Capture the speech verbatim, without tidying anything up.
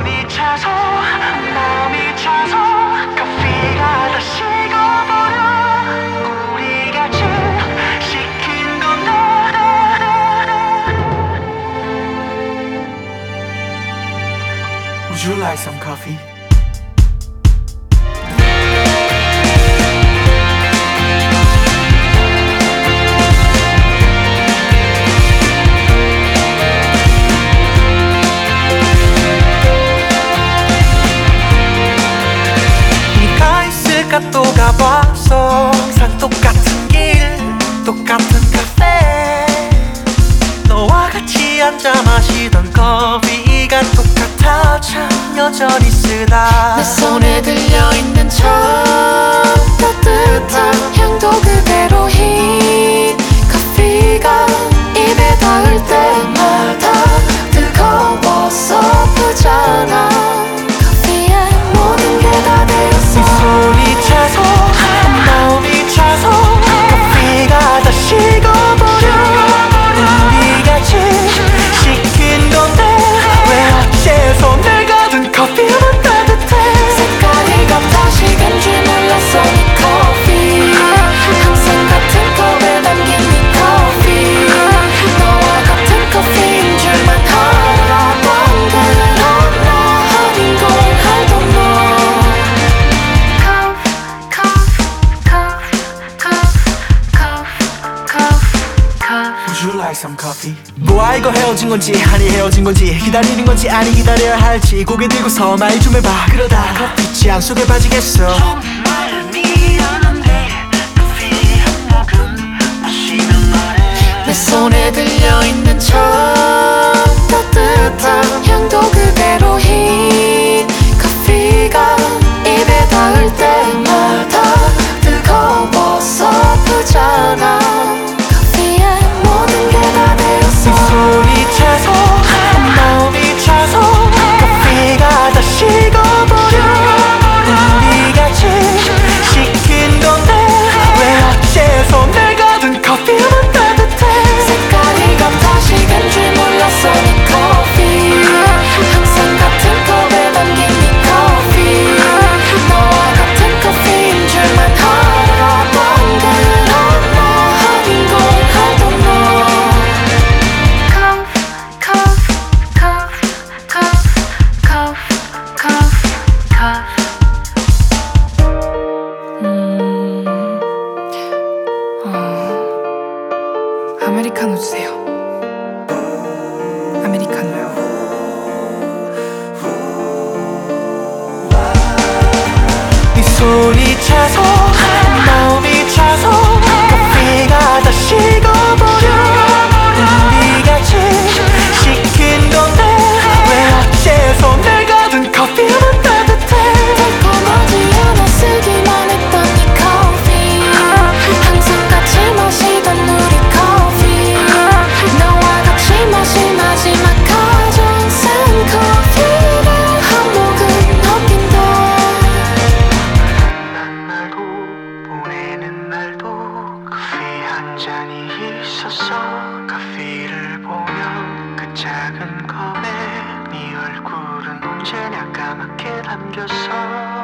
손이 차서 마음이 차서 커피가 다 식어버려. 우리 같이 시킨 건데. Would you like some coffee? 또 가봤어. 항상 똑같은 길 똑같은 카페. 너와 같이 앉아 마시던 커피가 똑같아. 참 여전히 쓰다. 내 손에 들려있는 저 따뜻한 향도 그대로인 커피가 입에 닿을 때마다 뜨거워서 아프잖아. 커피에 모든 게 다 되었어. 네 손이 차서 마음이 차서 커피가 다 식어버려. 우리 같이 시킨 건데 왜 어째서 내가 든 커피만 따뜻해. 색깔이 같아 식은 줄 몰랐어. 네 커피 항상 같은 컵에 담긴 네 커피. 너와 같은 커피인 줄만 알아. 안 그런 나 아닌 걸 알던 너. Would you like some coffee? 뭐야 이거 헤어진 건지 아니 헤어진 건지 기다리는 건지 아니 기다려야 할지 고개 들고서 말 좀 해봐. 그러다 커피 취향 속에 빠지겠어. 정말 미안한데 커피 한 모금 마시면 말해. 내 손에 들려있는 저 따뜻한 향도 그대로인 커피가 입에 닿을 때마다 뜨거워서 아프잖아. 커피에 모든 게 다 되었어. 네 손이 차서 마음이 차서 커피가 다 식어버려. 우리 같이 시킨 건데 왜 어째서 내가 든 커피만 따뜻해. 색깔이 같아 식은 줄 몰랐어. 네 커피 항상 같은 컵에 담긴 네 커피. 너와 같은 커피인 줄만 알아. 안 그런 나 아닌 걸 알던 너. 음, 어, 아메리카노 주세요. 아메리카노요. 네 손이 차서 마음이 차서 커피가 다 식어버려. 우리 같이 시킨 건데 왜 어째서 내가 든 커피만 따뜻해. 달콤하지 않아 쓰기만 했던 네 커피. 항상 같이 마시던 우리 커피. 너와 같이 마신 마지막 가장 쓴 커피를 한 모금 넘긴 더. 만나고 보내는 날도 커피 한 잔이 있었어. 커피를 보면 그 작은 컵에 네 얼굴은 언제나 까맣게 담겼어.